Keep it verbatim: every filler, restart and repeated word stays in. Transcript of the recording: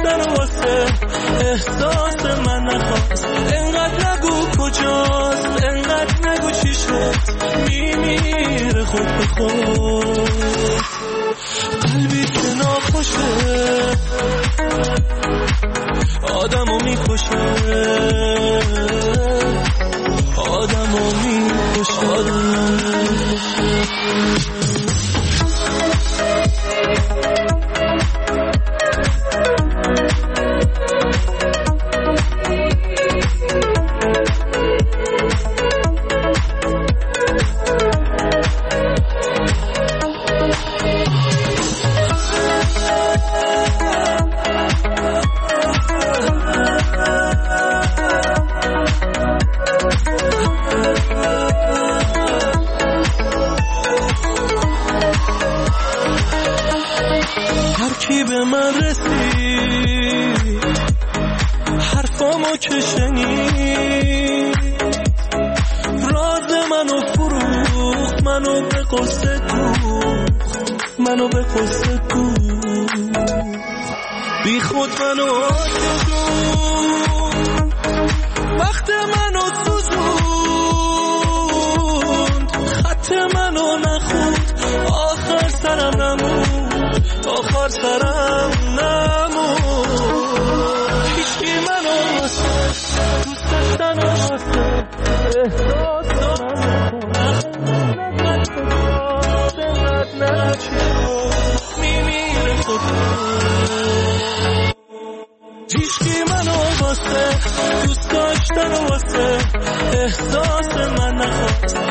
داشتن واسه احساس من نخواست. انقدر نگو کجاست، انقدر نگو چی شد، میمیره خود به خود. قلبی که ناخوشه آدمو میکشه، آدمو میکشه، آدمو میکشه. کی به من رسید حرفامو که شنید، راز منو فروخت، منو به قصه دوخت، منو به قصه دوخت، بی خود منو آشدون، وقت منو سوزوند، خط منو نخوند، آخر سرم نموند، آخر سرم نموند. هیچکی منو واسه دوست داشتن واسه احساس میمیره خود. هیچکی منو واسه دوست داشتن واسه احساس من نخواست.